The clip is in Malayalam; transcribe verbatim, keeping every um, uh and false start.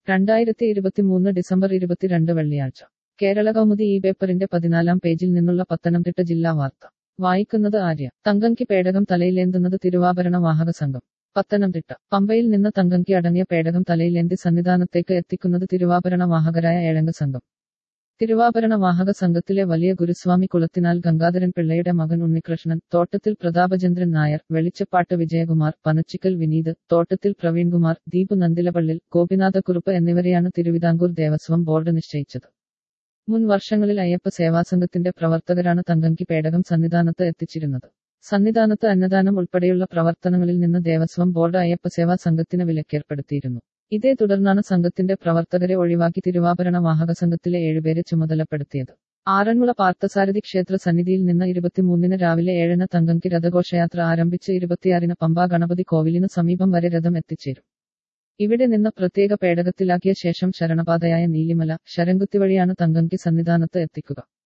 രണ്ടായിരത്തി ഇരുപത്തിമൂന്ന് ഡിസംബർ ഇരുപത്തിരണ്ട് വെള്ളിയാഴ്ച കേരള കൗമുദി ഈ പേപ്പറിന്റെ പതിനാലാം പേജിൽ നിന്നുള്ള പത്തനംതിട്ട ജില്ലാ വാർത്ത വായിക്കുന്നത് ആര്യ. തങ്കങ്കി പേടകം തലയിലേന്തുന്നത് തിരുവാഭരണ വാഹക സംഘം. പത്തനംതിട്ട. പമ്പയിൽ നിന്ന് തങ്കങ്കി അടങ്ങിയ പേടകം തലയിലേന്തി സന്നിധാനത്തേക്ക് എത്തിക്കുന്നത് തിരുവാഭരണ വാഹകരായ ഏഴംഗ സംഘം. തിരുവാഭരണ വാഹക സംഘത്തിലെ വലിയ ഗുരുസ്വാമി കുളത്തിനാൽ ഗംഗാധരൻ പിള്ളയുടെ മകൻ ഉണ്ണികൃഷ്ണൻ, തോട്ടത്തിൽ പ്രതാപചന്ദ്രൻ നായർ, വെളിച്ചപ്പാട്ട് വിജയകുമാർ, പനച്ചിക്കൽ വിനീത്, തോട്ടത്തിൽ പ്രവീൺകുമാർ, ദീപു നന്ദിലപള്ളിൽ, ഗോപിനാഥക്കുറുപ്പ് എന്നിവരെയാണ് തിരുവിതാംകൂർ ദേവസ്വം ബോർഡ് നിശ്ചയിച്ചത്. മുൻ വർഷങ്ങളിൽ അയ്യപ്പ സേവാസംഘത്തിന്റെ പ്രവർത്തകരാണ് തങ്കങ്കി പേടകം സന്നിധാനത്ത് എത്തിച്ചിരുന്നത്. സന്നിധാനത്ത് അന്നദാനം ഉൾപ്പെടെയുള്ള പ്രവർത്തനങ്ങളിൽ നിന്ന് ദേവസ്വം ബോർഡ് അയ്യപ്പസേവാ സംഘത്തിന് വിലക്കേർപ്പെടുത്തിയിരുന്നു. ഇതേ തുടർന്നാണ് സംഘത്തിന്റെ പ്രവർത്തകരെ ഒഴിവാക്കി തിരുവാഭരണ വാഹക സംഘത്തിലെ ഏഴുപേരെ ചുമതലപ്പെടുത്തിയത്. ആറന്മുള പാർത്ഥസാരഥി ക്ഷേത്ര സന്നിധിയിൽ നിന്ന് ഇരുപത്തിമൂന്നിന് രാവിലെ ഏഴിന് തങ്കങ്കി രഥഘോഷയാത്ര ആരംഭിച്ച് ഇരുപത്തിയാറിന് പമ്പാ ഗണപതി കോവിലിനു സമീപം വരെ രഥം എത്തിച്ചേരും. ഇവിടെ നിന്ന് പ്രത്യേക പേടകത്തിലാക്കിയ ശേഷം ശരണപാതയായ നീലിമല, ശരംകുത്തി വഴിയാണ് തങ്കങ്കി സന്നിധാനത്ത് എത്തിക്കുക.